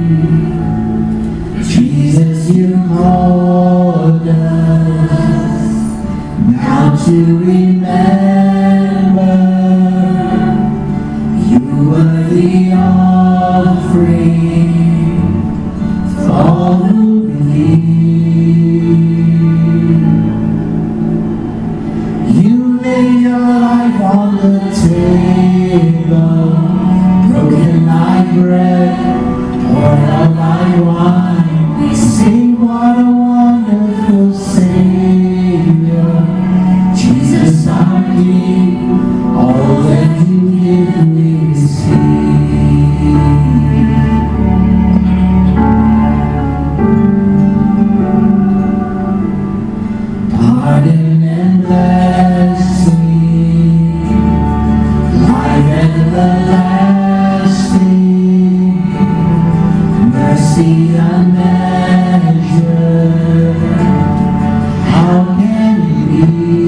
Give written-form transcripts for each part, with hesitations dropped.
Jesus, you called us now to remember you were the offering for all who believe. You laid your life on the table, broken like bread, poured out like wine. We sing, what a wonderful Savior, Jesus our King. All that you give we receive. Pardon and blessing, life everlasting, mercy unmeasured, how can it be?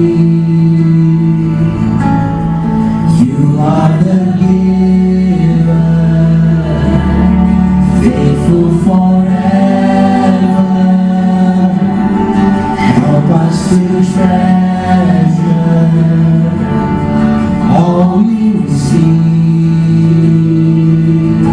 You are the giver, faithful forever. Help us to treasure all we receive.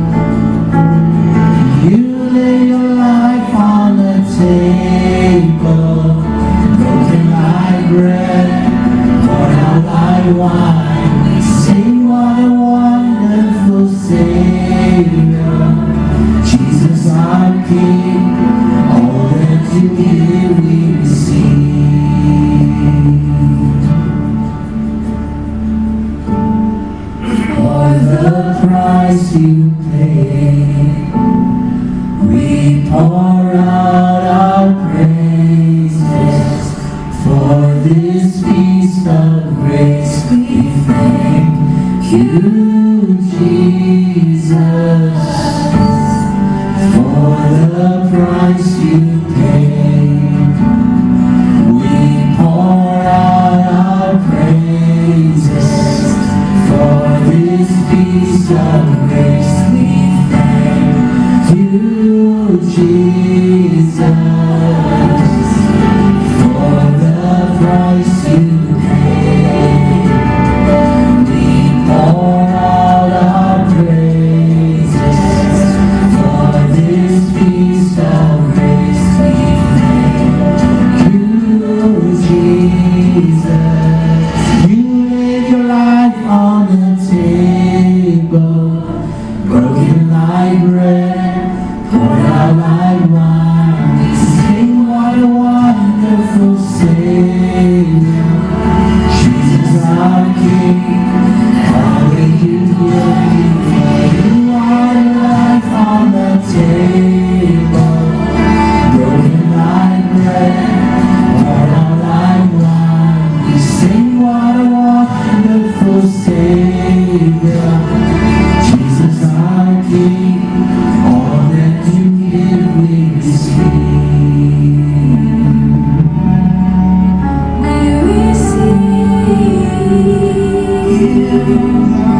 You lay your life on the table, broken like bread, poured out like wine. We sing, what a wonderful Savior, Jesus our King. All that you give we receive. For the price you paid, we pour out our praises. For this feast of grace we thank you, Jesus. For the price you paid, we pour out our praises. For this piece of grace we thank you, Jesus. For the price you paid, we pour out our praises. For this piece of grace we thank you, Jesus. You laid your life on the table, broken like bread, poured out like wine. We sing, what a wonderful Savior, Jesus our King. All that you give, you are the life on the table, broken like bread, poured out like wine. We sing, what a wonderful Savior, Jesus our King. All that you give we receive. We receive.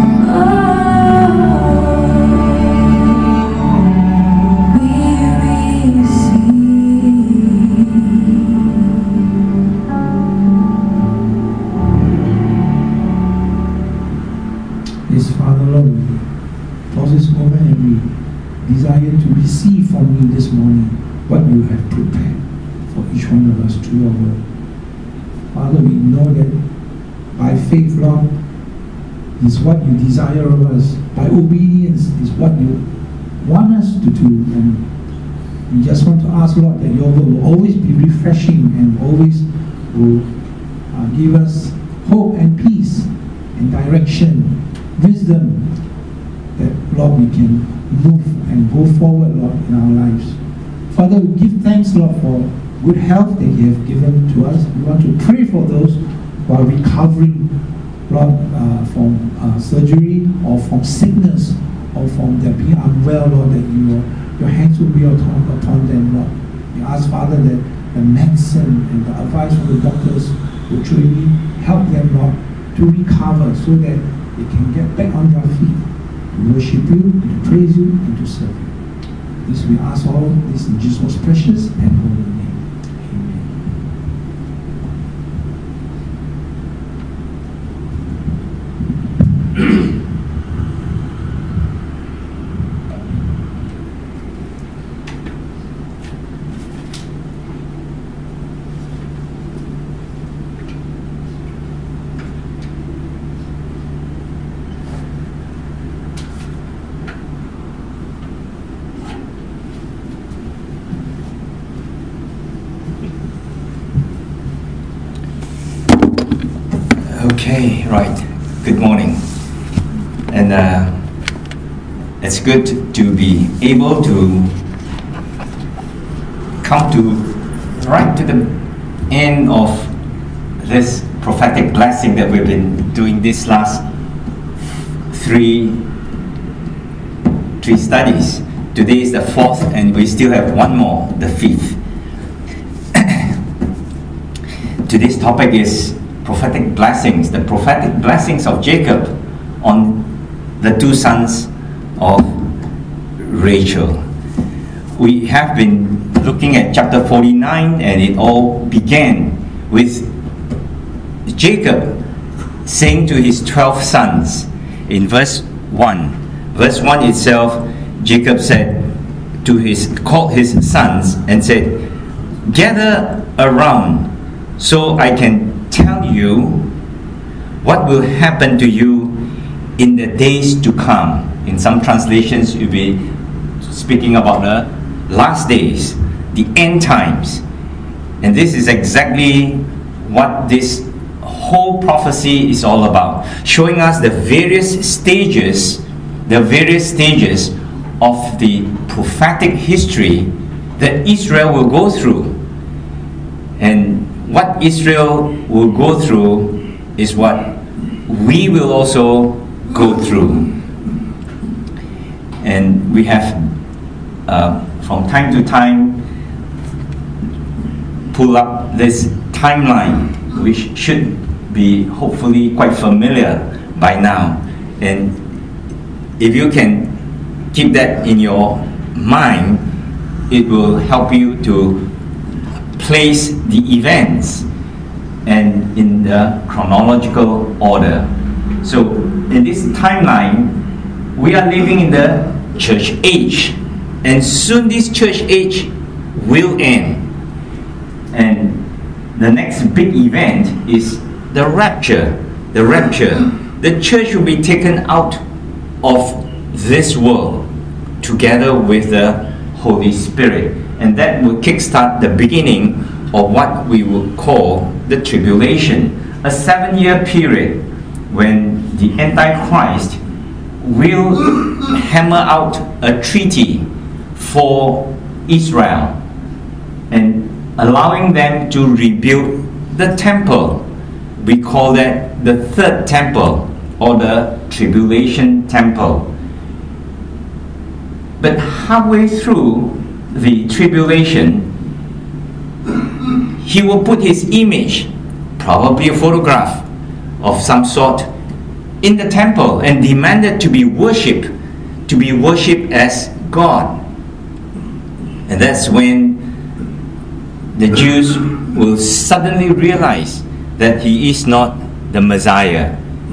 Yes, Father Lord, we pause this moment and we desire to receive from you this morning what you have prepared for each one of us through your word. Father, we know that by faith, Lord, is what you desire of us. By obedience is what you want us to do. And we just want to ask, Lord, that your word will always be refreshing and always will give us hope and peace and direction, wisdom, that, Lord, we can move and go forward, Lord, in our lives. Father, we give thanks, Lord, for good health that you have given to us. We want to pray for those who are recovering, Lord, from surgery or from sickness or from their being unwell, Lord, that your hands will be upon them, Lord. We ask, Father, that the medicine and the advice from the doctors will truly help them, Lord, to recover so that they can get back on their feet to worship you, to praise you, and to serve you. We ask all this in Jesus' precious and holy name. Amen. Okay, right. Good morning. And it's good to be able to come to right to the end of this prophetic blessing that we've been doing this last three studies. Today is the fourth, and we still have one more, the fifth. Today's topic is prophetic blessings, the prophetic blessings of Jacob on the two sons of Rachel. We have been looking at chapter 49, and it all began with Jacob saying to his 12 sons in verse 1. Verse 1 itself, Jacob called his sons and said, "Gather around so I can tell you what will happen to you in the days to come." In some translations, it will be speaking about the last days, the end times. And this is exactly what this whole prophecy is all about, showing us the various stages of the prophetic history that Israel will go through. And what Israel will go through is what we will also go through. And we have from time to time pull up this timeline, which should be hopefully quite familiar by now. And if you can keep that in your mind, it will help you to place the events and in the chronological order. So in this timeline, we are living in the church age, and soon this church age will end. And the next big event is the rapture. The rapture. The church will be taken out of this world together with the Holy Spirit. And that will kickstart the beginning of what we will call the tribulation, a 7-year period when the Antichrist will hammer out a treaty for Israel and allowing them to rebuild the temple. We call that the third temple or the tribulation temple. But halfway through the tribulation, he will put his image, probably a photograph of some sort, in the temple and demanded to be worshipped as God. And that's when the Jews will suddenly realize that he is not the Messiah,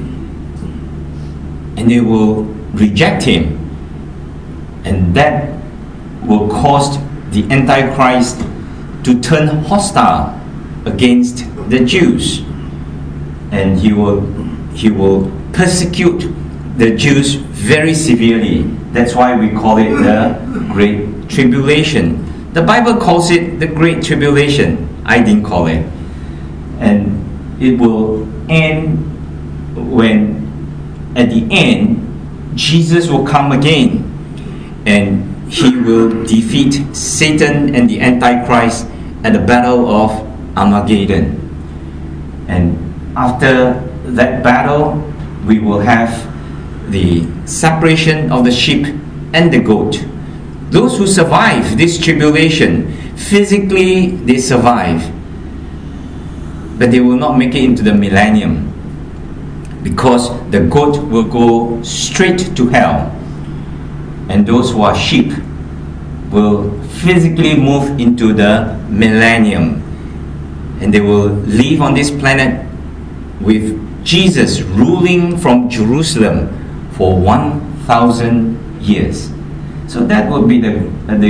and they will reject him. And that will cause the Antichrist to turn hostile against the Jews, and he will persecute the Jews very severely. That's why we call it the Great Tribulation. The Bible calls it the Great Tribulation. I didn't call it. And it will end when, at the end, Jesus will come again, and he will defeat Satan and the Antichrist at the Battle of Armageddon. And after that battle, we will have the separation of the sheep and the goat. Those who survive this tribulation, physically they survive, but they will not make it into the millennium, because the goat will go straight to hell, and those who are sheep will physically move into the millennium, and they will live on this planet with Jesus ruling from Jerusalem for 1,000 years. So that would be the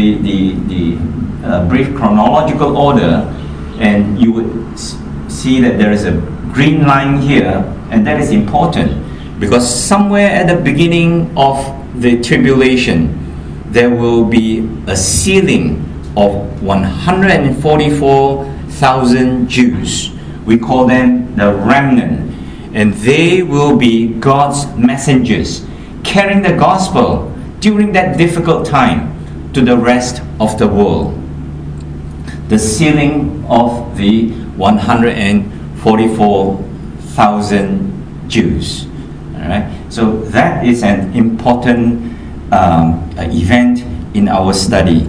brief chronological order, and you would see that there is a green line here, and that is important because somewhere at the beginning of the tribulation there will be a sealing of 144,000 Jews. We call them the remnant, and they will be God's messengers, carrying the gospel during that difficult time to the rest of the world. The sealing of the 144,000 Jews. All right? So that is an important event in our study.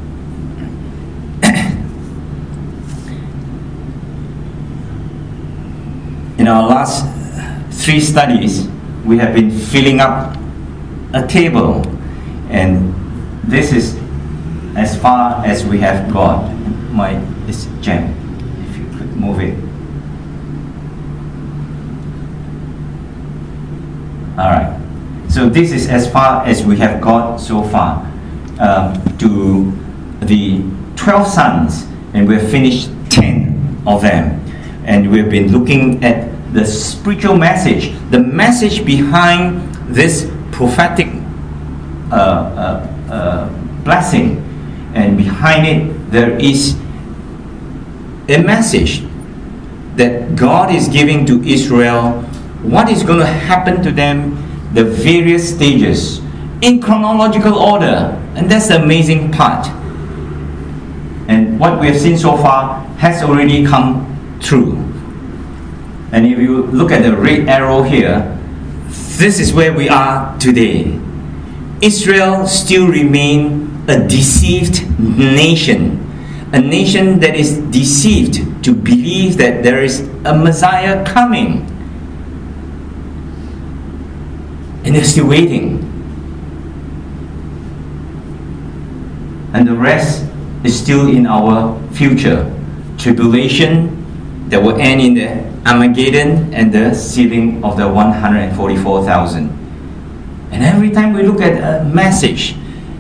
In our last 3 studies, we have been filling up a table, and this is as far as we have got. It's jammed. If you could move it. Alright. So this is as far as we have got so far, to the 12 sons, and we've finished 10 of them. And we've been looking at the spiritual message, the message behind this prophetic blessing, and behind it there is a message that God is giving to Israel, what is going to happen to them, the various stages in chronological order, and that's the amazing part. And what we have seen so far has already come true. And if you look at the red arrow here, this is where we are today. Israel still remains a deceived nation, a nation that is deceived to believe that there is a Messiah coming, and they're still waiting. And the rest is still in our future. Tribulation that will end in the Armageddon and the sealing of the 144,000. And every time we look at a message,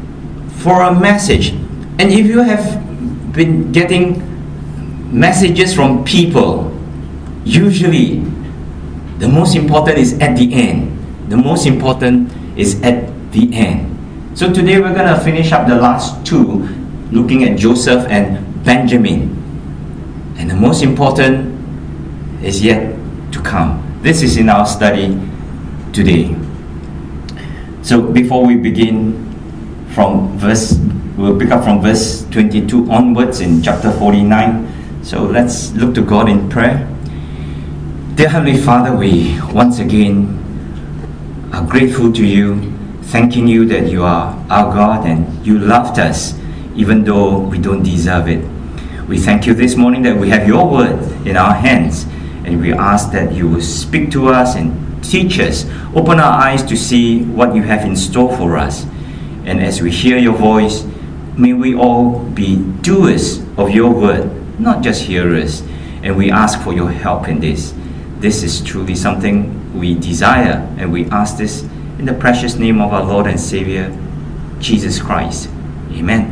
and if you have been getting messages from people, usually the most important is at the end. The most important is at the end. So today we're going to finish up the last 2, looking at Joseph and Benjamin. And the most important is yet to come. This is in our study today. So before we begin we'll pick up from verse 22 onwards in chapter 49. So let's look to God in prayer. Dear Heavenly Father, we once again are grateful to you, thanking you that you are our God and you loved us even though we don't deserve it. We thank you this morning that we have your word in our hands, and we ask that you will speak to us and teach us, open our eyes to see what you have in store for us. And as we hear your voice, may we all be doers of your word, not just hearers. And we ask for your help in this. This is truly something we desire, and we ask this in the precious name of our Lord and Savior, Jesus Christ. Amen.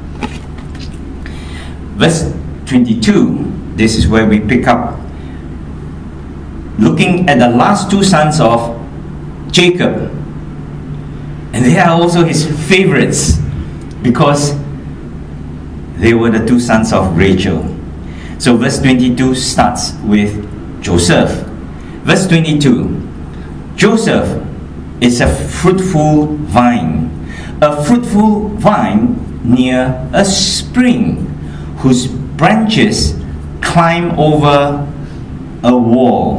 Verse 22, this is where we pick up, looking at the last 2 sons of Jacob. And they are also his favorites because they were the 2 sons of Rachel. So verse 22 starts with Joseph. Verse 22, Joseph is a fruitful vine near a spring, whose branches climb over a wall.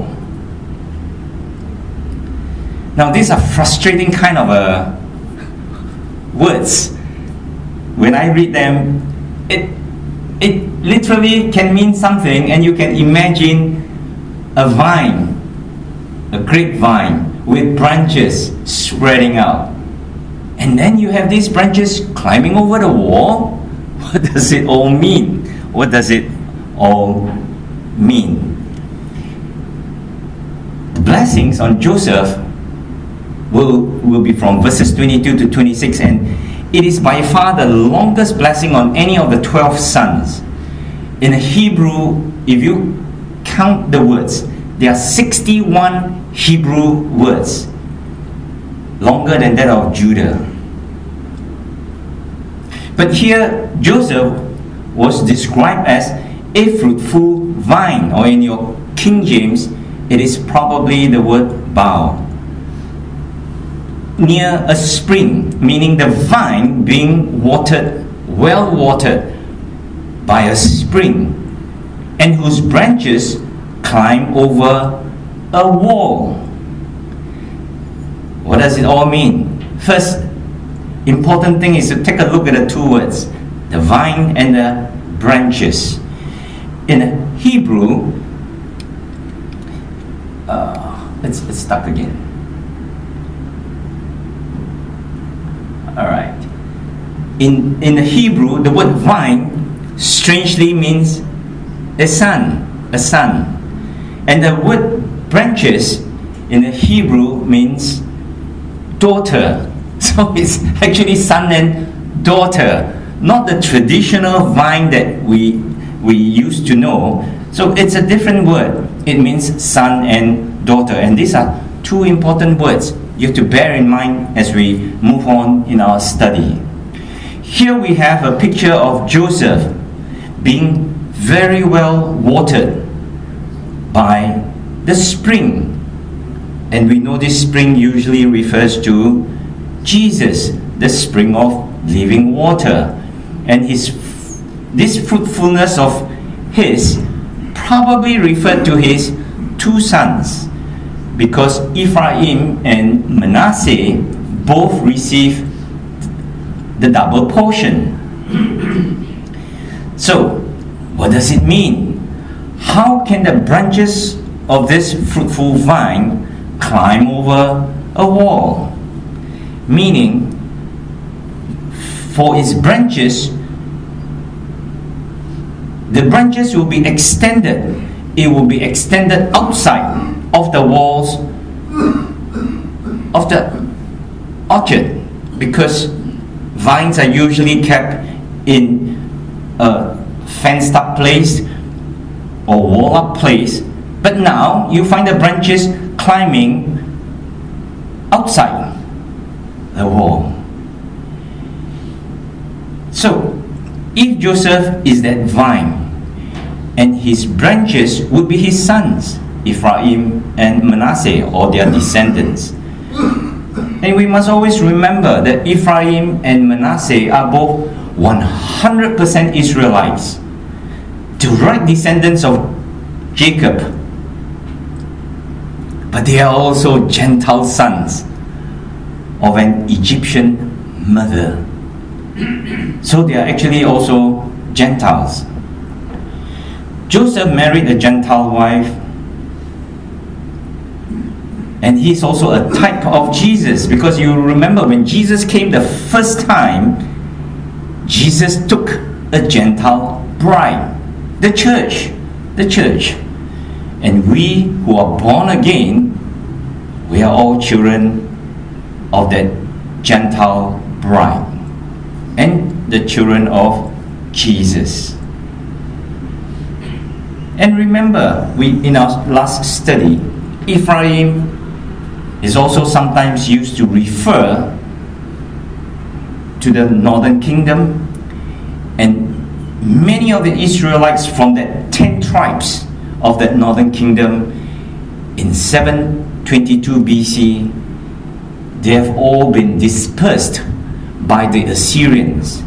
Now these are frustrating kind of words. When I read them, it literally can mean something, and you can imagine a vine, a grapevine with branches spreading out. And then you have these branches climbing over the wall. What does it all mean? What does it all mean? The blessings on Joseph will be from verses 22 to 26, and it is by far the longest blessing on any of the 12 sons. In Hebrew, if you count the words, there are 61 Hebrew words, longer than that of Judah. But here, Joseph was described as a fruitful vine, or in your King James, it is probably the word bough. Near a spring, meaning the vine being watered, well watered by a spring, and whose branches climb over a wall. What does it all mean? First, important thing is to take a look at the two words, the vine and the branches. In Hebrew, it's stuck again. Alright. In the Hebrew, the word vine strangely means a son. And the word branches in the Hebrew means daughter. So it's actually son and daughter, not the traditional vine that we used to know. So it's a different word. It means son and daughter. And these are two important words you have to bear in mind as we move on in our study. Here we have a picture of Joseph being very well watered by the spring. And we know this spring usually refers to Jesus, the spring of living water. And this fruitfulness of his probably referred to his two sons, because Ephraim and Manasseh both received the double portion. So, what does it mean? How can the branches of this fruitful vine climb over a wall? Meaning, for its branches, the branches will be extended. It will be extended outside of the walls of the orchard, because vines are usually kept in a fenced up place or wall up place, but now you find the branches climbing outside the wall. So if Joseph is that vine, and his branches would be his sons, Ephraim and Manasseh, or their descendants. And we must always remember that Ephraim and Manasseh are both 100% Israelites, direct descendants of Jacob. But they are also Gentile sons of an Egyptian mother. So they are actually also Gentiles. Joseph married a Gentile wife, and he's also a type of Jesus, because you remember when Jesus came the first time, Jesus took a Gentile bride, the church. And we who are born again, we are all children of that Gentile bride and the children of Jesus. And remember, in our last study, Ephraim is also sometimes used to refer to the northern kingdom, and many of the Israelites from the 10 tribes of that northern kingdom in 722 BC, they have all been dispersed by the Assyrians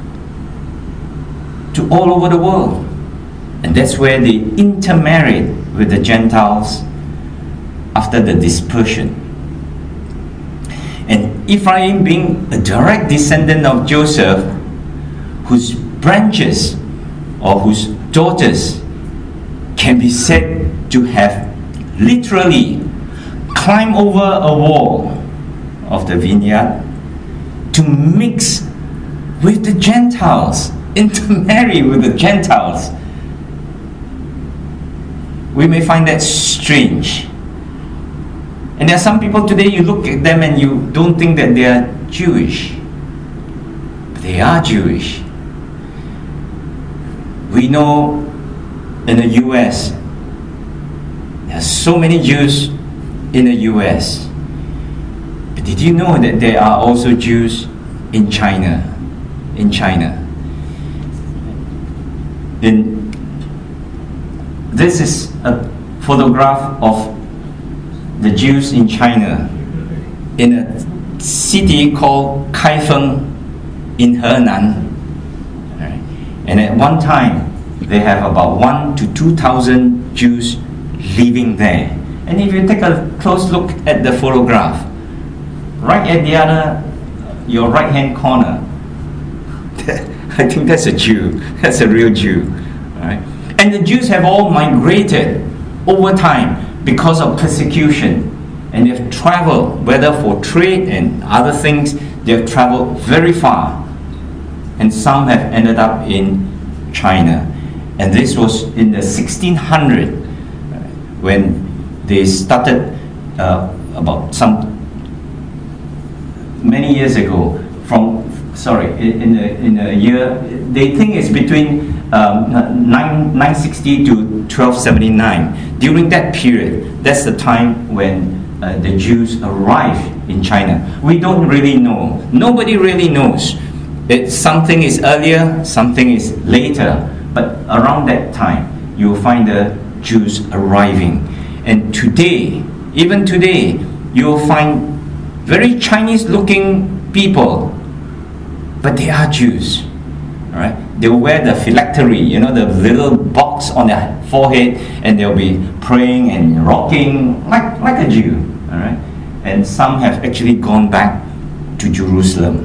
to all over the world. And that's where they intermarried with the Gentiles after the dispersion. And Ephraim, being a direct descendant of Joseph, whose branches or whose daughters can be said to have literally climbed over a wall of the vineyard, to mix with the Gentiles, intermarry with the Gentiles. We may find that strange. And there are some people today, you look at them and you don't think that they are Jewish. But they are Jewish. We know in the US, there are so many Jews in the US. But did you know that there are also Jews in China? In China. This is a photograph of the Jews in China in a city called Kaifeng in Henan. Right. And at one time, they have about 1,000 to 2,000 Jews living there. And if you take a close look at the photograph, right at your right hand corner, I think that's a Jew. That's a real Jew. Right? And the Jews have all migrated over time because of persecution. And they've traveled, whether for trade and other things, they've traveled very far. And some have ended up in China. And this was in the 1600s when they started many years ago in the year, they think it's between 960 to 1279. During that period, that's the time when the Jews arrived in China. We don't really know. Nobody really knows. Something is earlier, something is later, but around that time, you'll find the Jews arriving. And today, even today, you'll find very Chinese-looking people, but they are Jews. All right? They'll wear the phylactery, the little box on their forehead, and they'll be praying and rocking like a Jew. All right? And some have actually gone back to Jerusalem.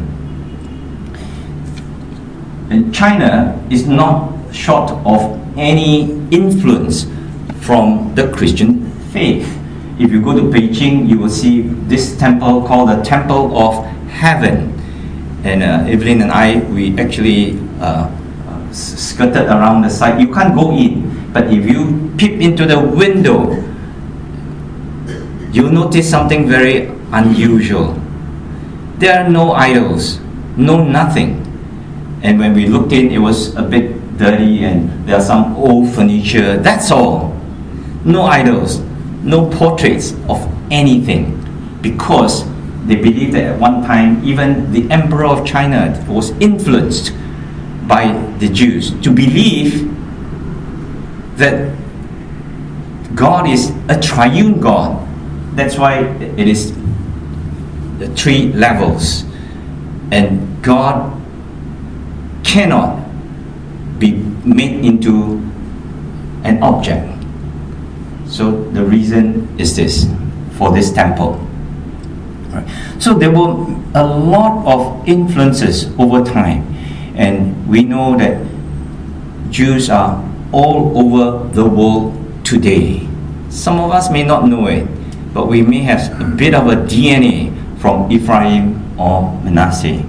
And China is not short of any influence from the Christian faith. If you go to Beijing, you will see this temple called the Temple of Heaven. And Evelyn and I, we actually skirted around the site. You can't go in, but if you peep into the window, you'll notice something very unusual. There are no idols, no nothing. And when we looked in, it was a bit dirty and there are some old furniture. That's all. No idols, no portraits of anything, because they believe that at one time even the Emperor of China was influenced by the Jews to believe that God is a triune God. That's why it is the 3 levels, and God cannot be made into an object. So the reason is this, for this temple. Right. So there were a lot of influences over time, and we know that Jews are all over the world today. Some of us may not know it, but we may have a bit of a DNA from Ephraim or Manasseh.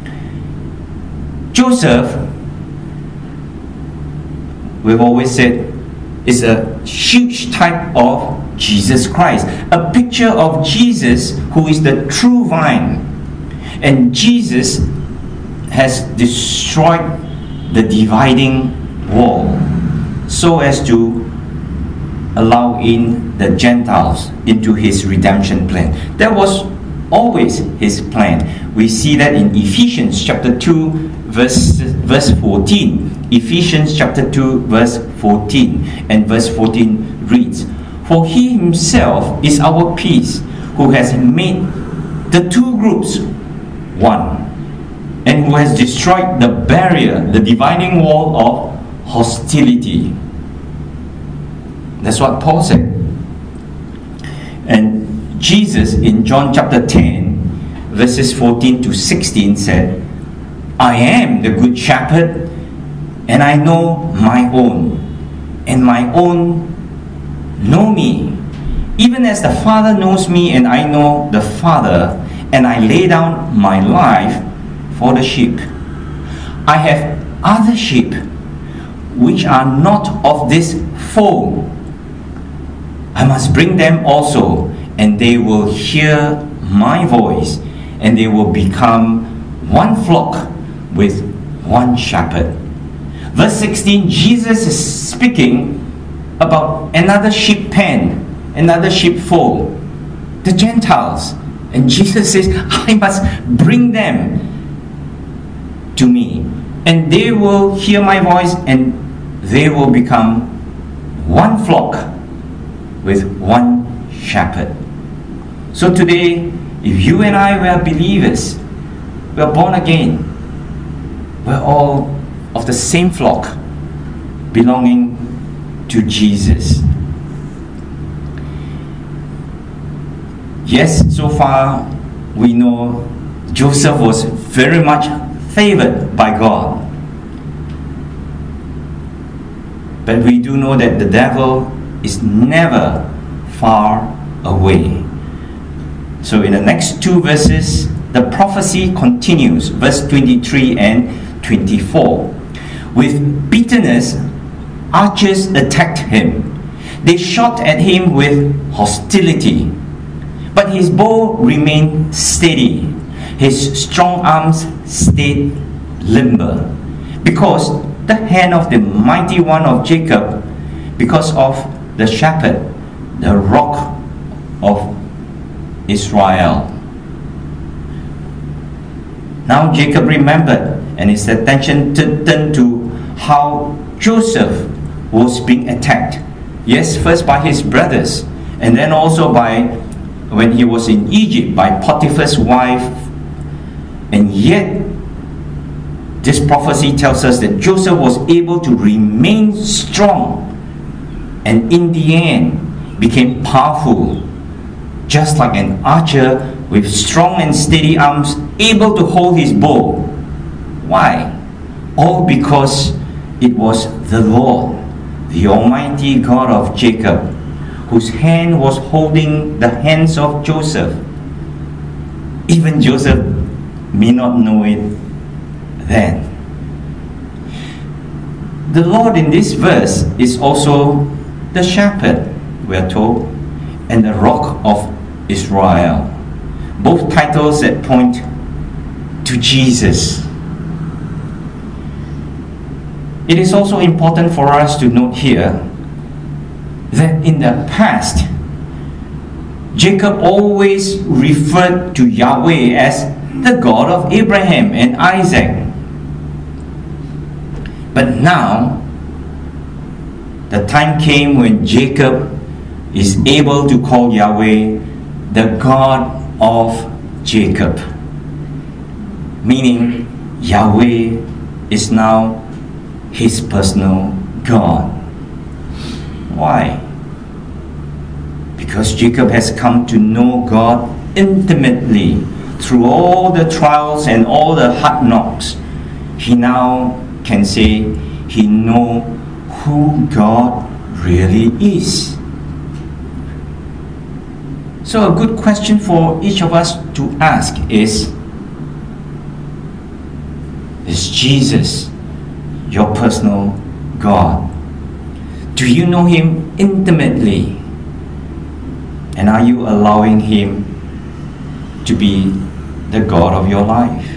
Joseph, we've always said, is a huge type of Jesus Christ, a picture of Jesus who is the true vine. And Jesus has destroyed the dividing wall so as to allow in the Gentiles into his redemption plan. That was always his plan. We see that in Ephesians chapter 2 verse 14. Ephesians chapter 2 verse 14, and verse 14 reads, "For he himself is our peace, who has made the 2 groups one, and who has destroyed the barrier, the dividing wall of hostility." That's what Paul said. And Jesus in John chapter 10 verses 14 to 16 said, "I am the good shepherd, and I know my own, and my own know me, even as the Father knows me, and I know the Father, and I lay down my life for the sheep. I have other sheep which are not of this fold. I must bring them also, and they will hear my voice, and they will become one flock with one shepherd. Verse 16, Jesus is speaking about another sheep pen, another sheepfold, the Gentiles. And Jesus says, I must bring them to me, and they will hear my voice, and they will become one flock with one shepherd. So today, if you and I were believers, we are born again, we're all of the same flock, belonging to Jesus. Yes, so far we know Joseph was very much favored by God. But we do know that the devil is never far away. So in the next two verses, the prophecy continues, verse 23 and 24. With bitterness, archers attacked him. They shot at him with hostility. But his bow remained steady. His strong arms stayed limber. Because the hand of the mighty one of Jacob, because of the shepherd, the rock of Israel. Now Jacob remembered, and his attention turned to how Joseph was being attacked. Yes, first by his brothers, and then also by, when he was in Egypt, by Potiphar's wife. And yet, this prophecy tells us that Joseph was able to remain strong, and in the end became powerful, just like an archer with strong and steady arms, able to hold his bow. Why? All because it was the Lord, the Almighty God of Jacob, whose hand was holding the hands of Joseph. Even Joseph may not know it then. The Lord in this verse is also the shepherd, we are told, and the rock of Israel. Both titles that point to Jesus. It is also important for us to note here that in the past, Jacob always referred to Yahweh as the God of Abraham and Isaac. But now, the time came when Jacob is able to call Yahweh the God of Jacob. Meaning, Yahweh is now his personal God. Why? Because Jacob has come to know God intimately through all the trials and all the hard knocks. He now can say he knows who God really is. So a good question for each of us to ask is Jesus your personal God? Do you know him intimately? And are you allowing him to be the God of your life?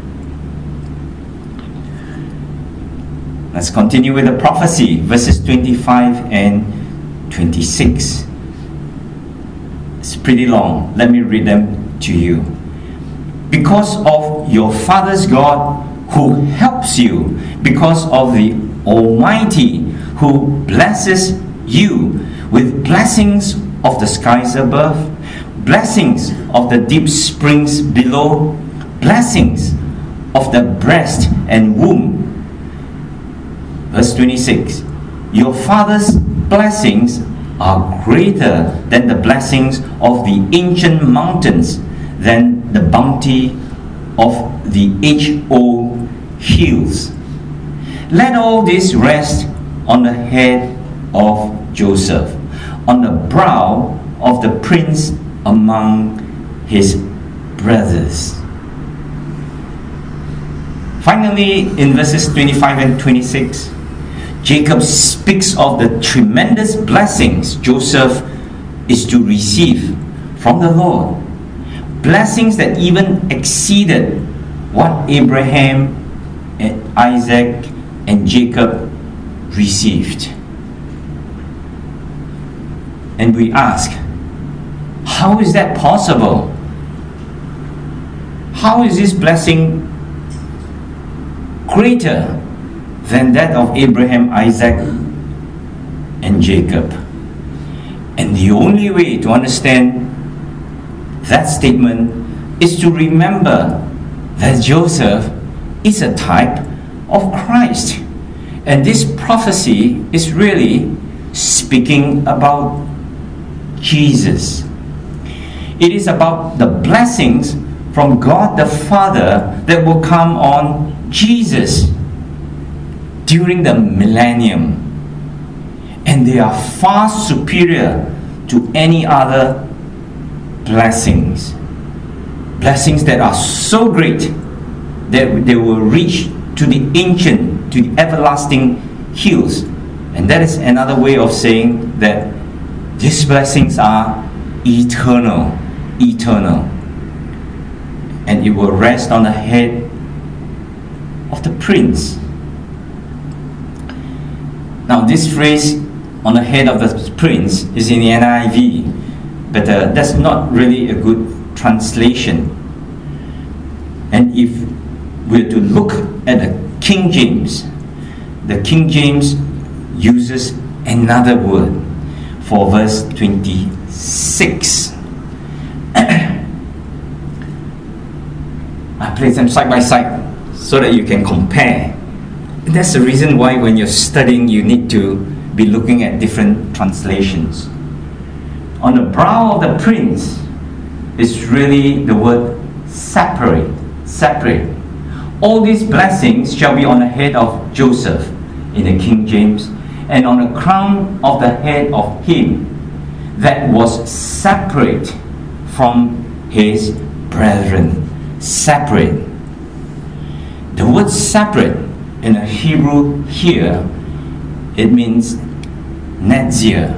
Let's continue with the prophecy, verses 25 and 26. It's pretty long. Let me read them to you. Because of your father's God who helps you, because of the Almighty who blesses you with blessings of the skies above, blessings of the deep springs below, blessings of the breast and womb. Verse 26. Your father's blessings are greater than the blessings of the ancient mountains, than the bounty of the age-old hills. Let all this rest on the head of Joseph, on the brow of the prince among his brothers. Finally, in verses 25 and 26, Jacob speaks of the tremendous blessings Joseph is to receive from the Lord. Blessings that even exceeded what Abraham and Isaac and Jacob received. And we ask, how is that possible? How is this blessing greater than that of Abraham, Isaac, and Jacob? And the only way to understand that statement is to remember that Joseph is a type of Christ. And this prophecy is really speaking about Jesus. It is about the blessings from God the Father that will come on Jesus during the millennium. And they are far superior to any other blessings. Blessings that are so great that they will reach to the ancient, to the everlasting hills. And that is another way of saying that these blessings are eternal. And it will rest on the head of the prince. Now this phrase, on the head of the prince, is in the NIV, but that's not really a good translation. And if we're to look at the King James uses another word for verse 26. I place them side by side so that you can compare. And that's the reason why when you're studying, you need to be looking at different translations. On the brow of the prince is really the word separate. All these blessings shall be on the head of Joseph in the King James, and on the crown of the head of him that was separate from his brethren. Separate. The word separate in the Hebrew here, it means netzir,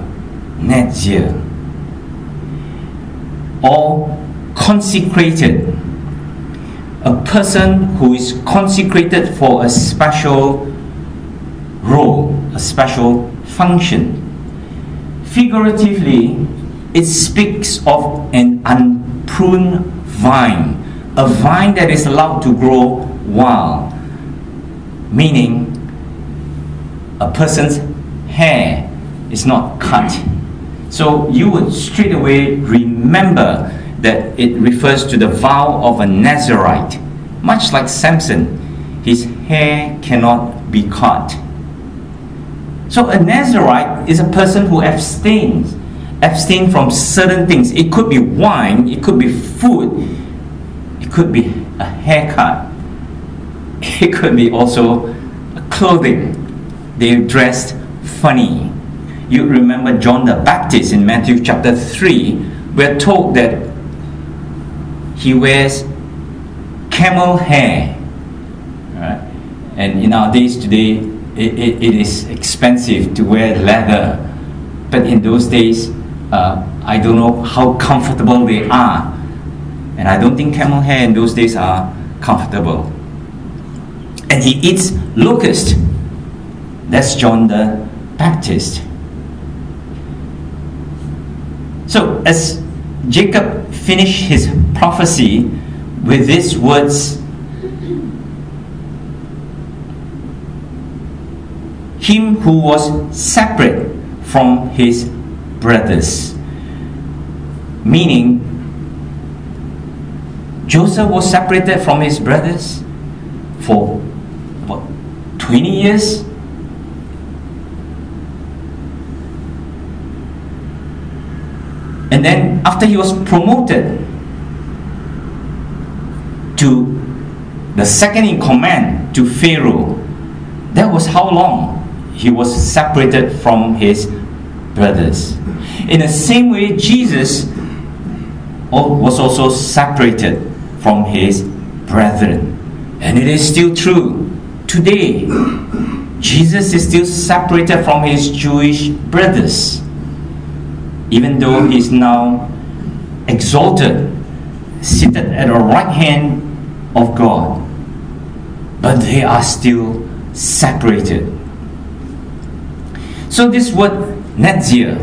or consecrated. A person who is consecrated for a special role, a special function. Figuratively, it speaks of an unpruned vine, a vine that is allowed to grow wild, meaning a person's hair is not cut. So you would straight away remember that it refers to the vow of a Nazirite. Much like Samson, his hair cannot be cut. So a Nazirite is a person who abstain from certain things. It could be wine, it could be food, it could be a haircut, it could be also clothing. They dressed funny. You remember John the Baptist in Matthew chapter 3. We're told that he wears camel hair. Right? And in our days today, it is expensive to wear leather. But in those days, I don't know how comfortable they are. And I don't think camel hair in those days are comfortable. And he eats locust. That's John the Baptist. So as Jacob finished his prophecy with these words, him who was separate from his brothers, meaning Joseph was separated from his brothers for what, 20 years? And then after he was promoted to the second in command to Pharaoh, that was how long he was separated from his brothers. In the same way, Jesus was also separated from his brethren. And it is still true today. Jesus is still separated from his Jewish brothers, even though he is now exalted, seated at the right hand of God. But they are still separated. So this word Nazir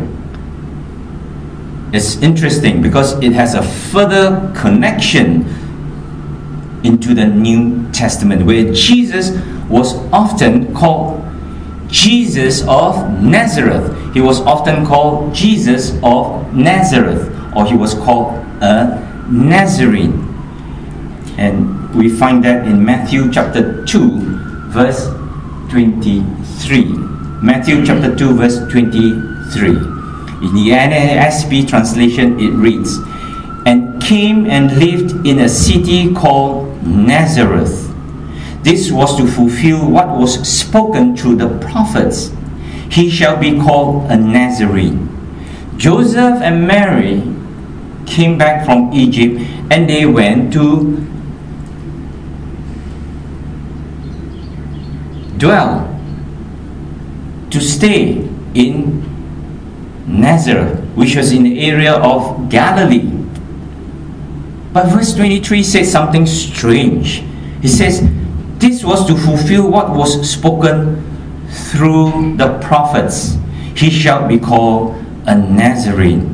is interesting because it has a further connection into the New Testament, where Jesus was often called Jesus of Nazareth. He was often called Jesus of Nazareth, or he was called a Nazarene. And we find that in Matthew chapter 2 verse 23. Matthew chapter 2 verse 23. In the NASB translation it reads, "And came and lived in a city called Nazareth. This was to fulfill what was spoken through the prophets. He shall be called a Nazarene." Joseph and Mary came back from Egypt, and they went to dwell, to stay in Nazareth, which was in the area of Galilee. But verse 23 says something strange. It says, this was to fulfill what was spoken through the prophets. He shall be called a Nazarene.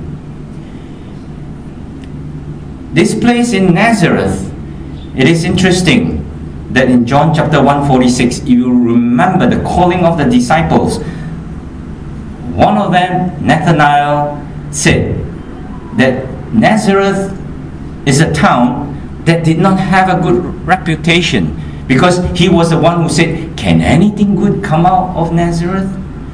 This place in Nazareth, it is interesting that in John chapter 1:46, you remember the calling of the disciples. One of them, Nathanael, said that Nazareth is a town that did not have a good reputation, because he was the one who said, "Can anything good come out of Nazareth?"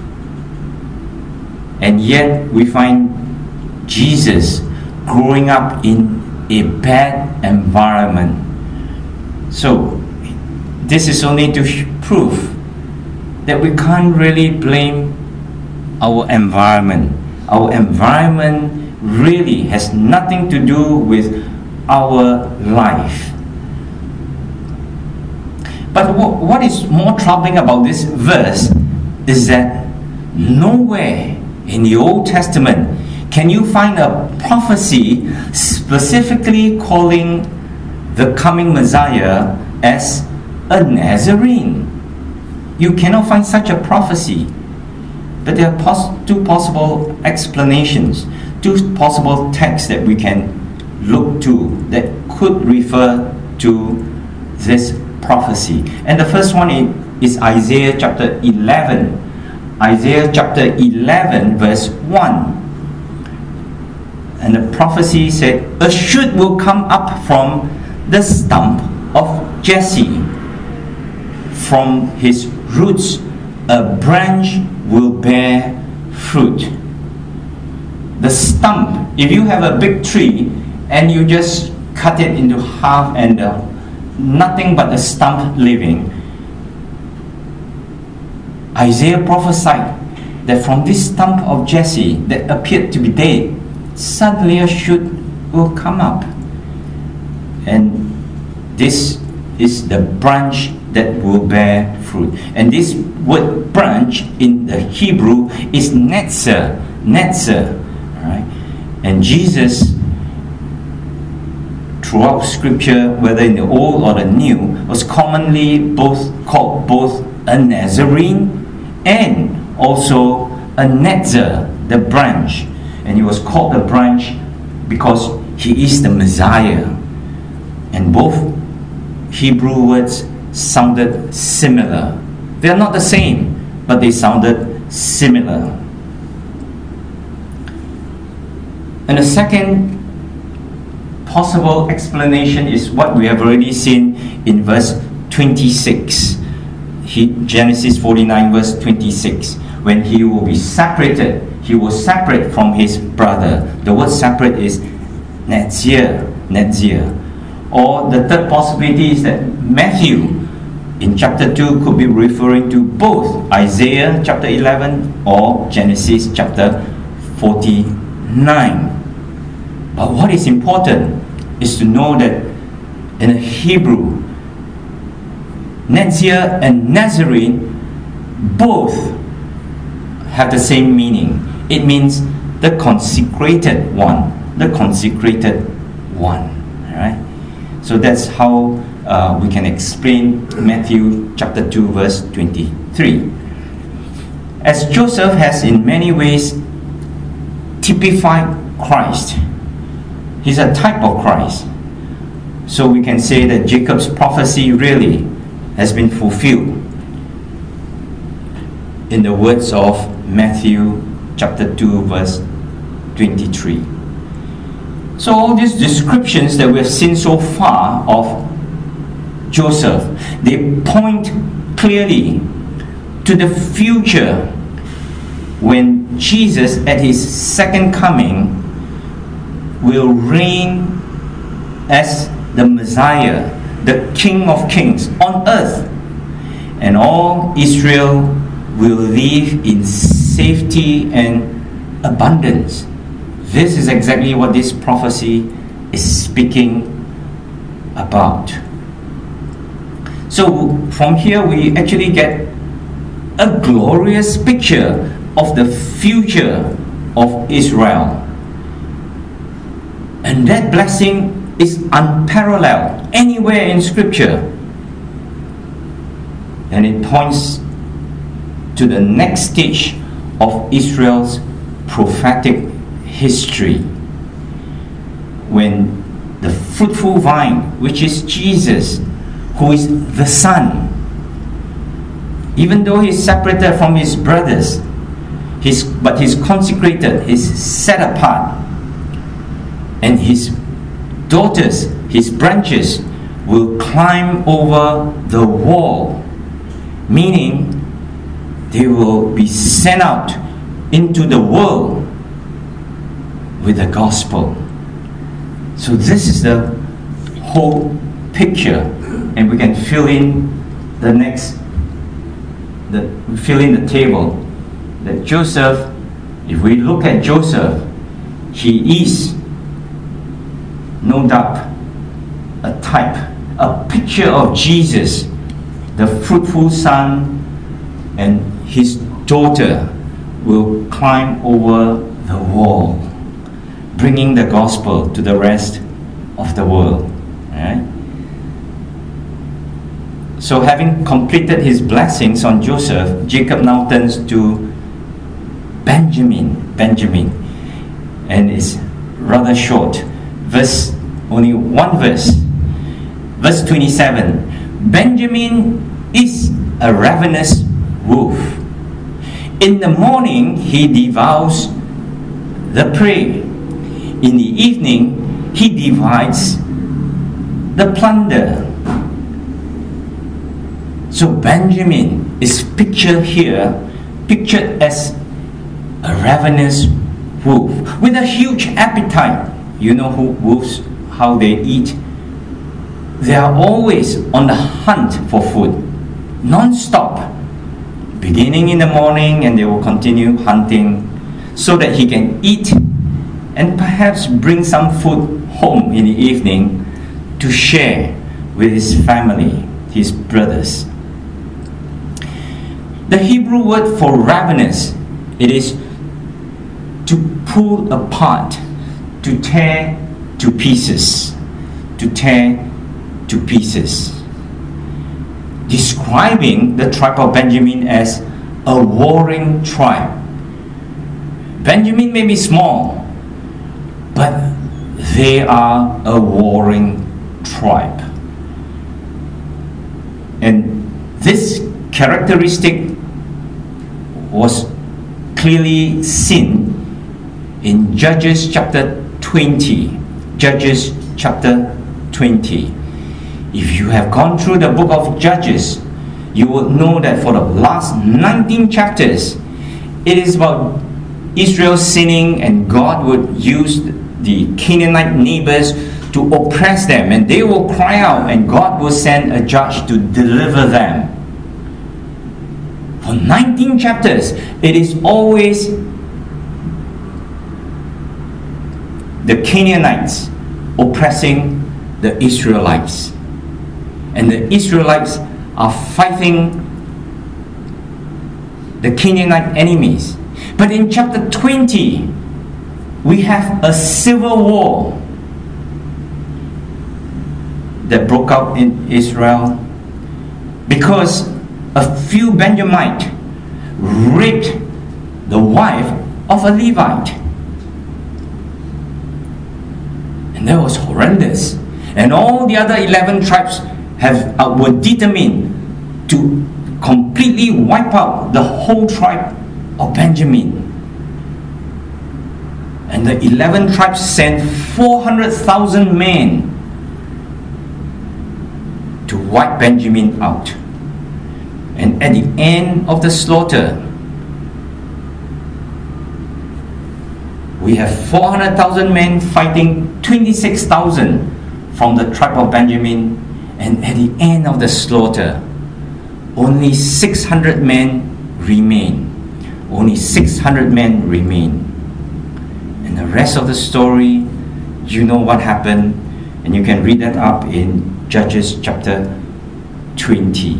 And yet we find Jesus growing up in a bad environment. So this is only to prove that we can't really blame our environment. Our environment really has nothing to do with our life. But what is more troubling about this verse is that nowhere in the Old Testament can you find a prophecy specifically calling the coming Messiah as a Nazarene. You cannot find such a prophecy. But there are two possible explanations, two possible texts that we can look to that could refer to this prophecy. And the first one is Isaiah chapter 11. Isaiah chapter 11 verse 1. And the prophecy said, "A shoot will come up from the stump of Jesse. From his roots a branch will bear fruit." The stump, if you have a big tree and you just cut it into half and nothing but the stump living, Isaiah prophesied that from this stump of Jesse that appeared to be dead, suddenly a shoot will come up. And this is the branch that will bear fruit. And this word branch in the Hebrew is netzer. Right? And Jesus, throughout Scripture, whether in the Old or the New, was commonly called both a Nazarene and also a netzer, the branch. And he was called the branch because he is the Messiah. And both Hebrew words sounded similar. They are not the same, but they sounded similar. And the second possible explanation is what we have already seen in verse 26. Genesis 49 verse 26. When he will be separated, he will separate from his brother. The word separate is Nazir. Or the third possibility is that Matthew in chapter 2 could be referring to both Isaiah chapter 11 or Genesis chapter 49. But what is important is to know that in Hebrew, Nazir and Nazarene both have the same meaning. It means the consecrated one. The consecrated one. Alright? So that's how we can explain Matthew chapter 2 verse 23. As Joseph has in many ways typified Christ, he's a type of Christ. So we can say that Jacob's prophecy really has been fulfilled in the words of Matthew chapter 2 verse 23. So all these descriptions that we have seen so far of Joseph, they point clearly to the future when Jesus at his second coming will reign as the Messiah, the King of Kings on earth, and all Israel will live in safety and abundance. This is exactly what this prophecy is speaking about. So from here we actually get a glorious picture of the future of Israel. And that blessing is unparalleled anywhere in Scripture. And it points to the next stage of Israel's prophetic history, when the fruitful vine, which is Jesus, who is the Son, even though he's separated from his brothers, but he's consecrated, he's set apart, and his daughters, his branches, will climb over the wall, meaning they will be sent out into the world with the gospel. So this is the whole picture, and we can fill in the table that Joseph, if we look at Joseph, he is no doubt a type, a picture of Jesus, the fruitful son, and his daughter will climb over the wall, bringing the gospel to the rest of the world. Right? So having completed his blessings on Joseph, Jacob now turns to Benjamin, and it's rather short. Only one verse. Verse 27. Benjamin is a ravenous wolf. In the morning he devours the prey. In the evening he divides the plunder. So Benjamin is pictured as a ravenous wolf with a huge appetite. You know wolves, how they eat. They are always on the hunt for food, non-stop, beginning in the morning, and they will continue hunting so that he can eat and perhaps bring some food home in the evening to share with his family, his brothers. The Hebrew word for ravenous, it is to pull apart, to tear to pieces, describing the tribe of Benjamin as a warring tribe. Benjamin may be small, but they are a warring tribe. And this characteristic was clearly seen in Judges chapter 20. Judges chapter 20. If you have gone through the book of Judges, you will know that for the last 19 chapters, it is about Israel sinning, and God would use the Canaanite neighbors to oppress them, and they will cry out, and God will send a judge to deliver them. For 19 chapters, it is always the Canaanites oppressing the Israelites. And the Israelites are fighting the Canaanite enemies. But in chapter 20, we have a civil war that broke out in Israel because a few Benjamites raped the wife of a Levite. And that was horrendous. And all the other 11 tribes were determined to completely wipe out the whole tribe of Benjamin. And the 11 tribes sent 400,000 men to wipe Benjamin out. And at the end of the slaughter, we have 400,000 men fighting 26,000 from the tribe of Benjamin. And at the end of the slaughter, only 600 men remain. Only 600 men remain. And the rest of the story, you know what happened. And you can read that up in Judges chapter 20.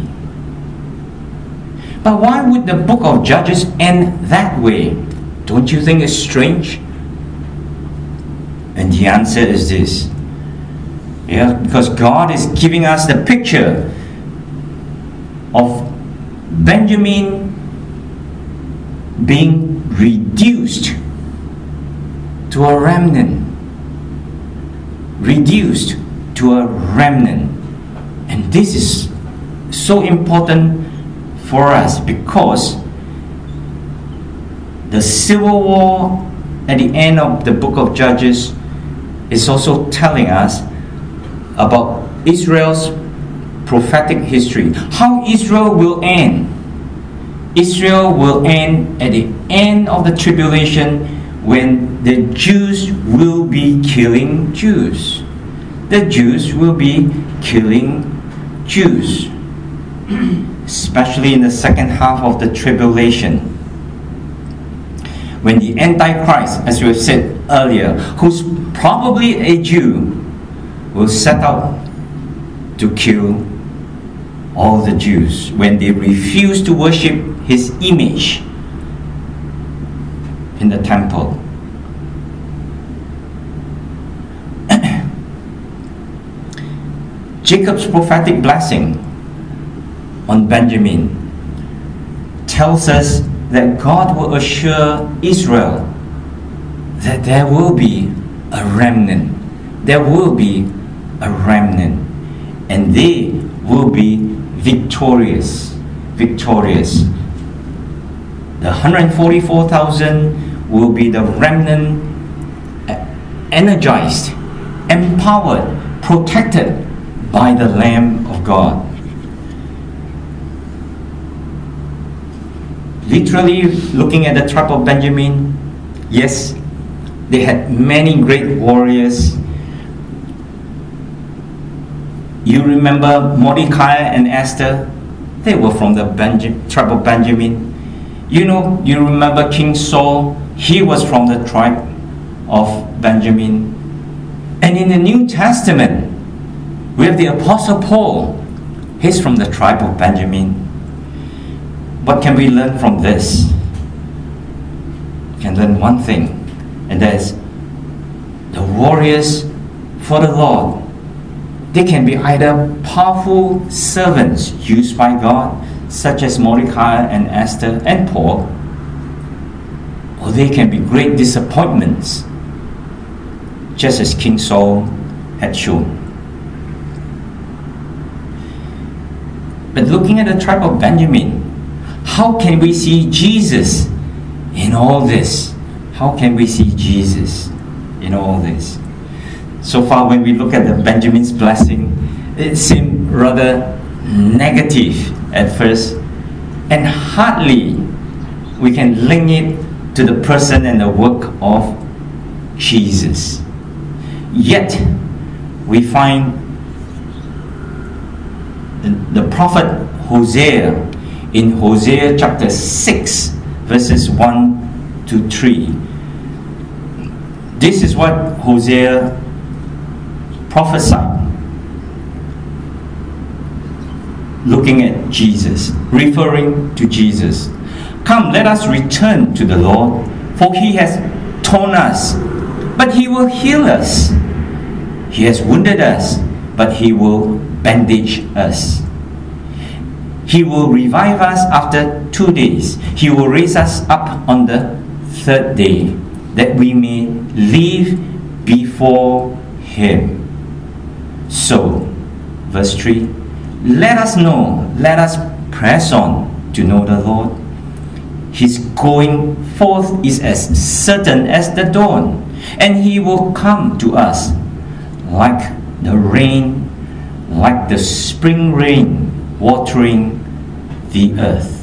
But why would the book of Judges end that way? Don't you think it's strange? And the answer is this. Yeah, because God is giving us the picture of Benjamin being reduced to a remnant. Reduced to a remnant. And this is so important for us because the civil war at the end of the book of Judges is also telling us about Israel's prophetic history. How Israel will end. Israel will end at the end of the tribulation when the Jews will be killing Jews. The Jews will be killing Jews. Especially in the second half of the tribulation. When the Antichrist, as we have said earlier, who's probably a Jew, will set out to kill all the Jews when they refuse to worship his image in the temple. Jacob's prophetic blessing on Benjamin tells us that God will assure Israel that there will be a remnant. There will be a remnant. And they will be victorious. Victorious. The 144,000 will be the remnant, energized, empowered, protected by the Lamb of God. Literally, looking at the tribe of Benjamin, yes, they had many great warriors. You remember Mordecai and Esther? They were from the tribe of Benjamin. You remember King Saul? He was from the tribe of Benjamin. And in the New Testament, we have the Apostle Paul. He's from the tribe of Benjamin. What can we learn from this? We can learn one thing, and that is the warriors for the Lord. They can be either powerful servants used by God, such as Mordecai and Esther and Paul, or they can be great disappointments, just as King Saul had shown. But looking at the tribe of Benjamin, how can we see Jesus in all this? How can we see Jesus in all this? So far, when we look at the Benjamin's blessing, it seemed rather negative at first, and hardly we can link it to the person and the work of Jesus. Yet, we find the prophet Hosea in Hosea chapter 6, verses 1 to 3. This is what Hosea prophesied. looking at Jesus, referring to Jesus. Come, let us return to the Lord, for he has torn us, but he will heal us. He has wounded us, but he will bandage us. He will revive us after 2 days. He will raise us up on the 3rd day, that we may live before him. So, verse 3, let us know, let us press on to know the Lord. His going forth is as certain as the dawn, and he will come to us like the rain, like the spring rain watering the earth.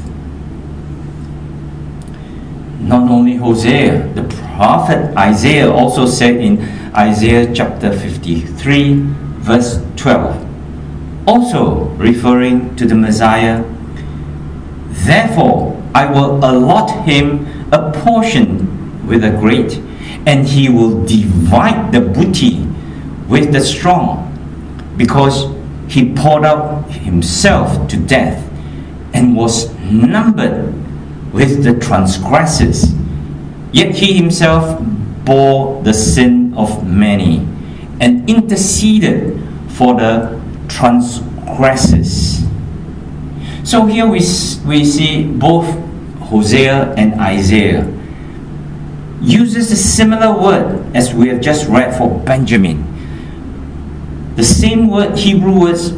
Not only Hosea, the prophet Isaiah also said in Isaiah chapter 53, verse 12, also referring to the Messiah, therefore I will allot him a portion with the great, and he will divide the booty with the strong, because he poured out himself to death and was numbered with the transgressors. Yet he himself bore the sin of many and interceded for the transgressors. So here we see both Hosea and Isaiah uses a similar word as we have just read for Benjamin. The same word, Hebrew words,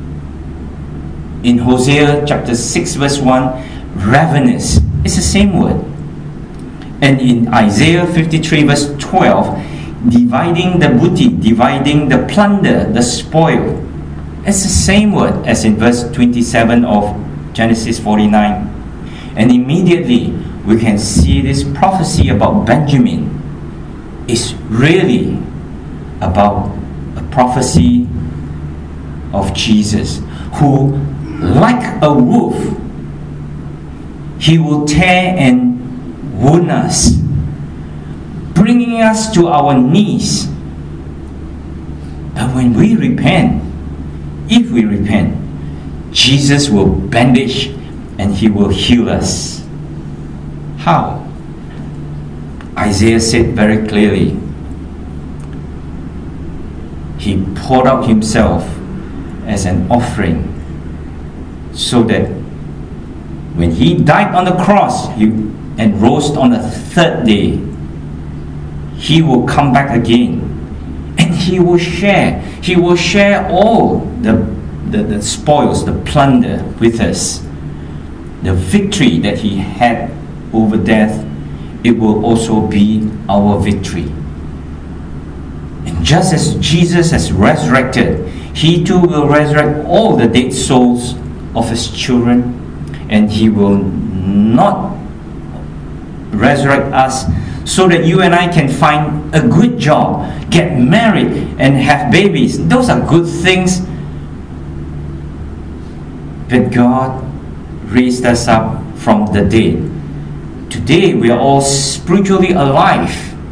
in Hosea chapter 6 verse 1, ravenous. It's the same word. And in Isaiah 53 verse 12, dividing the booty, dividing the plunder, the spoil. It's the same word as in verse 27 of Genesis 49. And immediately we can see this prophecy about Benjamin is really about a prophecy of Jesus, who, like a wolf, he will tear and wound us, bringing us to our knees. But when we repent, if we repent, Jesus will bandage and he will heal us. How? Isaiah said very clearly, he poured out himself as an offering, so that when he died on the cross and rose on the 3rd day, he will come back again and he will share all the spoils, the plunder with us. The victory that he had over death, it will also be our victory. And just as Jesus has resurrected, he too will resurrect all the dead souls of his children, and he will not resurrect us so that you and I can find a good job, get married and have babies. Those are good things. But God raised us up from the dead. Today we are all spiritually alive.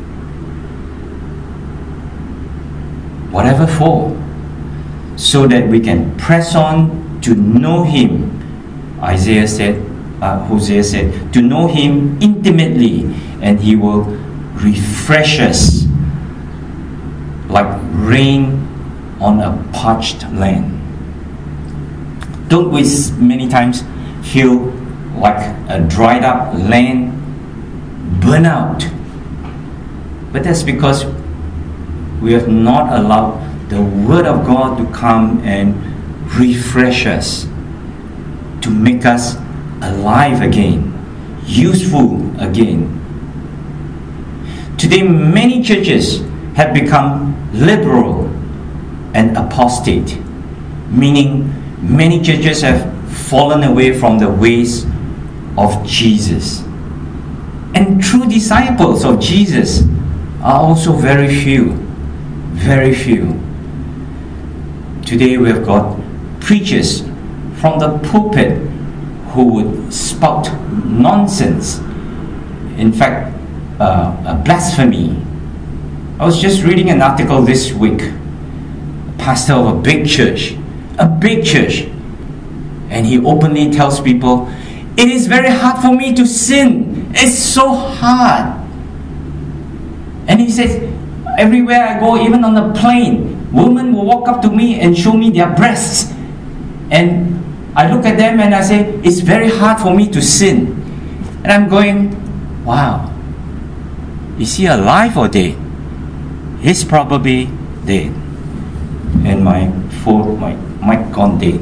Whatever for? So that we can press on to know him. Hosea said, to know him intimately, and he will refresh us like rain on a parched land. Don't we many times feel like a dried up land, burn out? But that's because we have not allowed the Word of God to come and refresh us, to make us alive again, useful again. Today many churches have become liberal and apostate, meaning many churches have fallen away from the ways of Jesus. And true disciples of Jesus are also very few. Very few. Today we have got preachers from the pulpit who would spout nonsense. In fact, a blasphemy. I was just reading an article this week. A pastor of a big church, And he openly tells people, it is very hard for me to sin. It's so hard. And he says, everywhere I go, even on the plane, women will walk up to me and show me their breasts. And I look at them and I say, it's very hard for me to sin. And I'm going, wow. Is he alive or dead? He's probably dead. And my phone, my mic gone dead.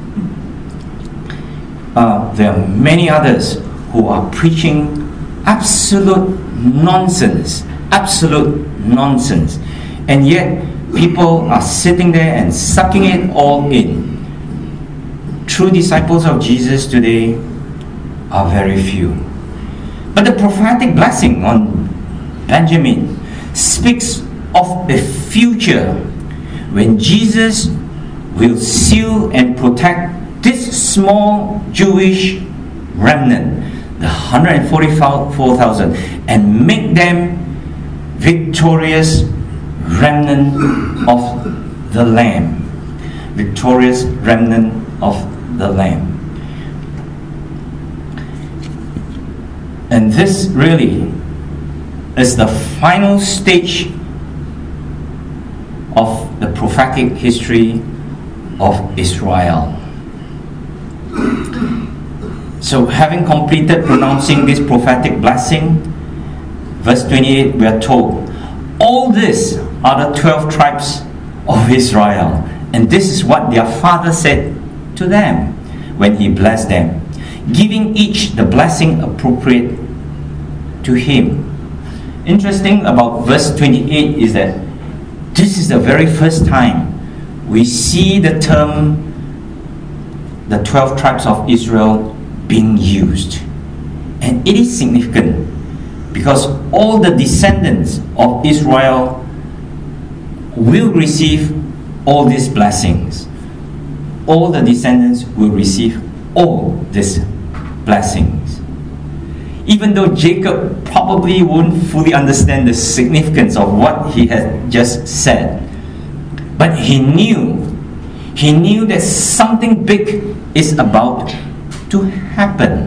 There are many others who are preaching absolute nonsense. Absolute nonsense. And yet, people are sitting there and sucking it all in. True disciples of Jesus today are very few. But the prophetic blessing on Benjamin speaks of a future when Jesus will seal and protect this small Jewish remnant, the 144,000, and make them victorious remnant of the Lamb. Victorious remnant of the Lamb. And this really is the final stage of the prophetic history of Israel. So having completed pronouncing this prophetic blessing, verse 28, we are told, all these are the 12 tribes of Israel. And this is what their father said to them when he blessed them, giving each the blessing appropriate to him. Interesting about verse 28 is that this is the very first time we see the term the 12 tribes of Israel being used. And it is significant because all the descendants of Israel will receive all these blessings. All the descendants will receive all these blessings. Even though Jacob probably won't fully understand the significance of what he had just said, but he knew that something big is about to happen.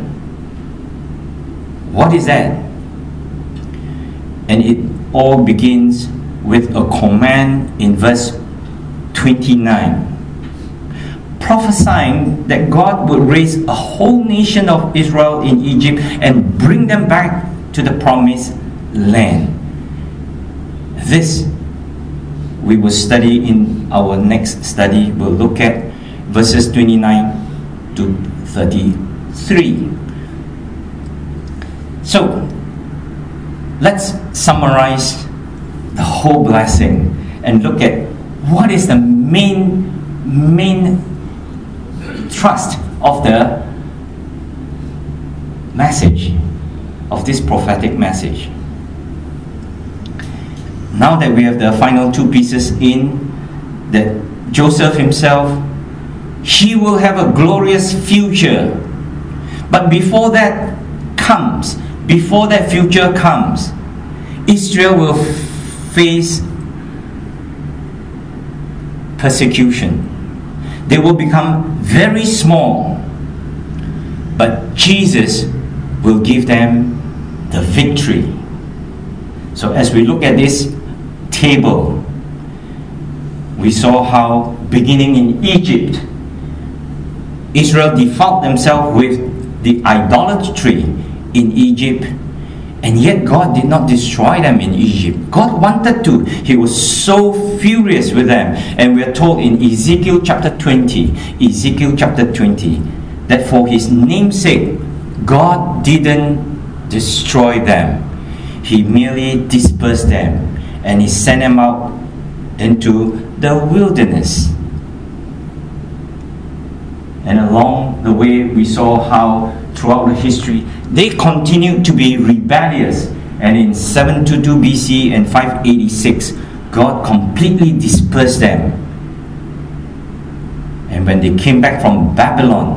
What is that? And it all begins with a command in verse 29, prophesying that God would raise a whole nation of Israel in Egypt and bring them back to the promised land. This we will study in our next study. We'll look at verses 29 to 33. So, let's summarize the whole blessing and look at what is the main thrust of the message, of this prophetic message. Now that we have the final two pieces in, that Joseph himself, he will have a glorious future. But before that future comes, Israel will face persecution. They will become very small, but Jesus will give them the victory. So as we look at this table, we saw how beginning in Egypt, Israel defiled themselves with the idolatry in Egypt, and yet God did not destroy them in Egypt. God wanted to. He was so furious with them. And we are told in Ezekiel chapter 20, that for his name's sake, God didn't destroy them. He merely dispersed them, and he sent them out into the wilderness. And along the way, we saw how throughout the history, they continued to be rebellious. And in 722 BC and 586, God completely dispersed them. And when they came back from Babylon,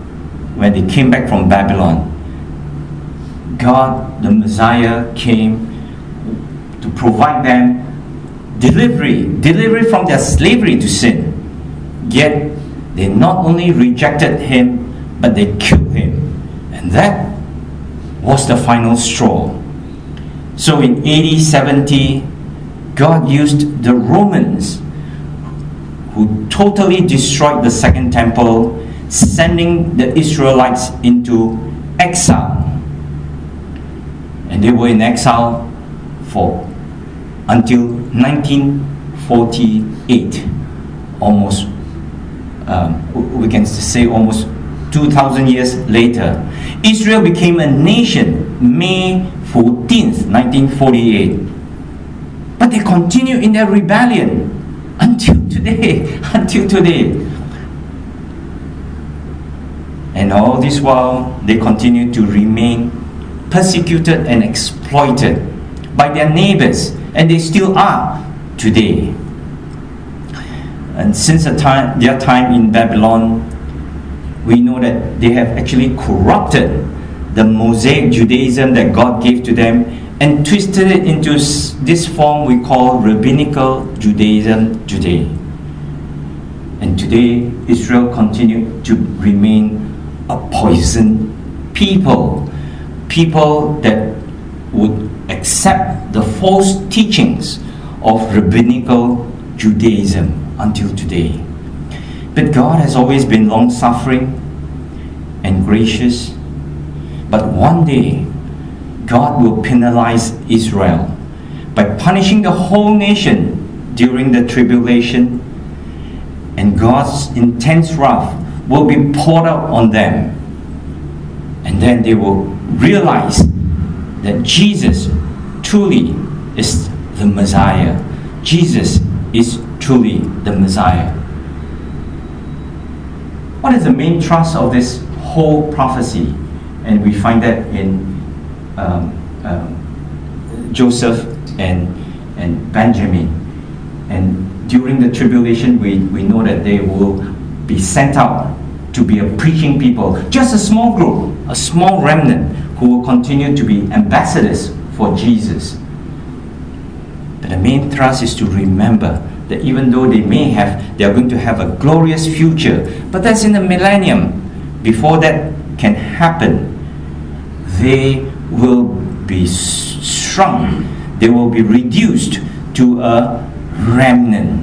God, the Messiah, came to provide them delivery from their slavery to sin. Yet They not only rejected him, but they killed him. And that was the final straw. So in AD 70, God used the Romans, who totally destroyed the Second Temple, sending the Israelites into exile. And they were in exile for until 1948, almost, we can say almost 2,000 years later. Israel became a nation May 14th, 1948. But they continue in their rebellion until today, And all this while, they continue to remain persecuted and exploited by their neighbors, and they still are today. And since their time in Babylon, we know that they have actually corrupted the Mosaic Judaism that God gave to them and twisted it into this form we call Rabbinical Judaism today. And today, Israel continued to remain a poisoned people that would accept the false teachings of Rabbinical Judaism until today. But God has always been long-suffering and gracious. But one day, God will penalize Israel by punishing the whole nation during the tribulation, and God's intense wrath will be poured out on them. And then they will realize that Jesus truly is the Messiah. Jesus is truly the Messiah. What is the main thrust of this whole prophecy? And we find that in Joseph and Benjamin. And during the tribulation, we know that they will be sent out to be a preaching people. Just a small group, a small remnant who will continue to be ambassadors for Jesus. But the main thrust is to remember that even though they are going to have a glorious future, but that's in the millennium. Before that can happen, they will be shrunk. They will be reduced to a remnant.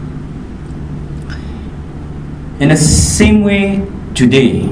In the same way today,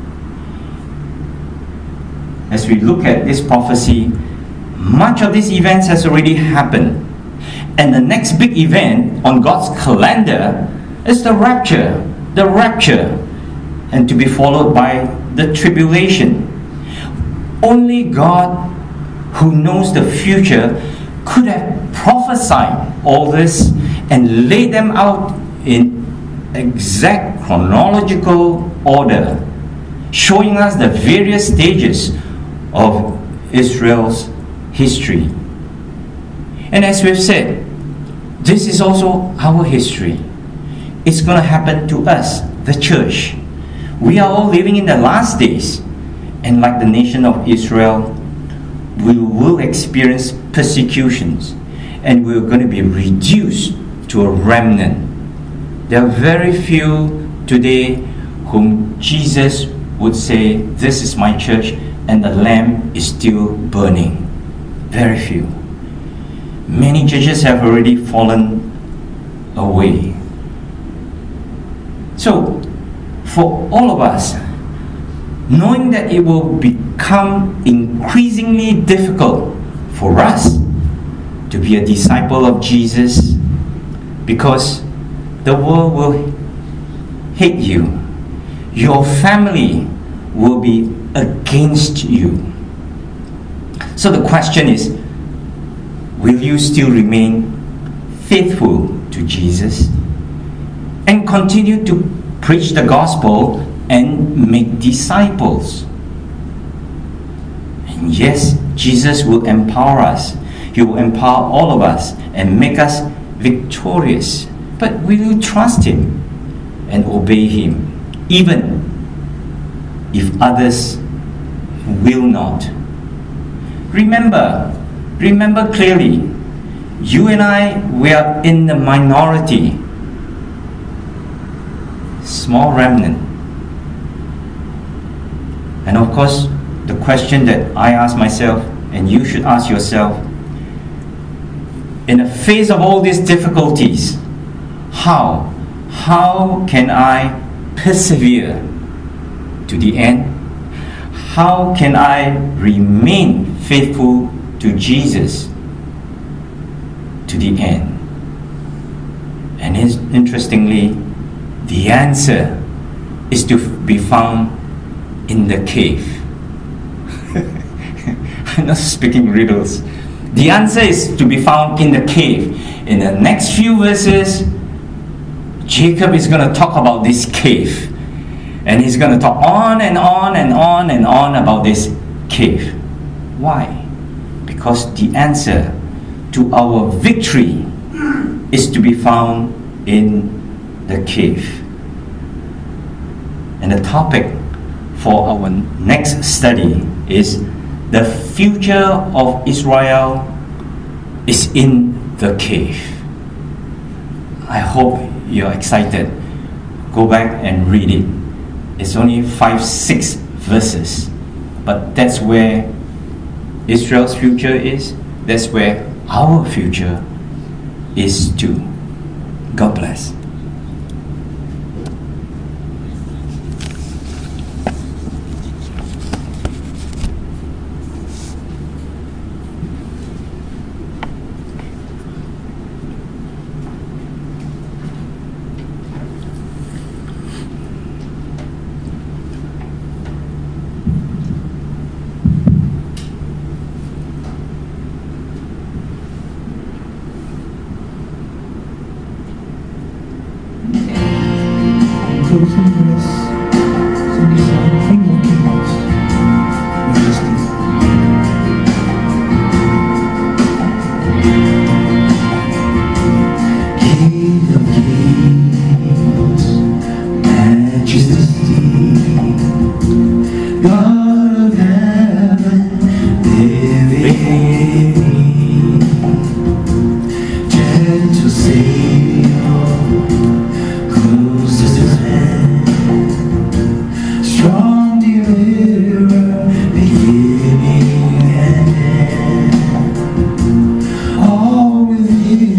as we look at this prophecy, much of these events has already happened. And the next big event on God's calendar is the rapture. And to be followed by the tribulation. Only God, who knows the future, could have prophesied all this and laid them out in exact chronological order, showing us the various stages of Israel's history. And as we've said, this is also our history. It's going to happen to us, the church. We are all living in the last days, and like the nation of Israel, we will experience persecutions, and we're going to be reduced to a remnant. There are very few today whom Jesus would say, "This is my church," and the lamp is still burning. Very few. Many churches have already fallen away. So, for all of us, knowing that it will become increasingly difficult for us to be a disciple of Jesus, because the world will hate you, your family will be against you. So the question is, will you still remain faithful to Jesus and continue to preach the gospel and make disciples? And yes, Jesus will empower us. He will empower all of us and make us victorious. But will you trust Him and obey Him, even if others will not? Remember clearly, you and I, we are in the minority. small remnant. And of course, the question that I ask myself, and you should ask yourself, in the face of all these difficulties, how can I persevere to the end? How can I remain faithful to Jesus to the end? And interestingly, the answer is to be found in the cave. I'm not speaking riddles. The answer is to be found in the cave. In the next few verses, Jacob is going to talk about this cave. And he's going to talk on and on and on and on about this cave. Why? Because the answer to our victory is to be found in the cave. And the topic for our next study is the future of Israel is in the cave. I hope you're excited. Go back and read it. It's only 5-6 verses, but that's where Israel's future is. That's where our future is too. God bless. Closing verse, singing song, King of Kings, Majesty. King of Kings, Majesty, God of heaven, living, gentle Savior, closest friend, strong deliverer, beginning and end, all within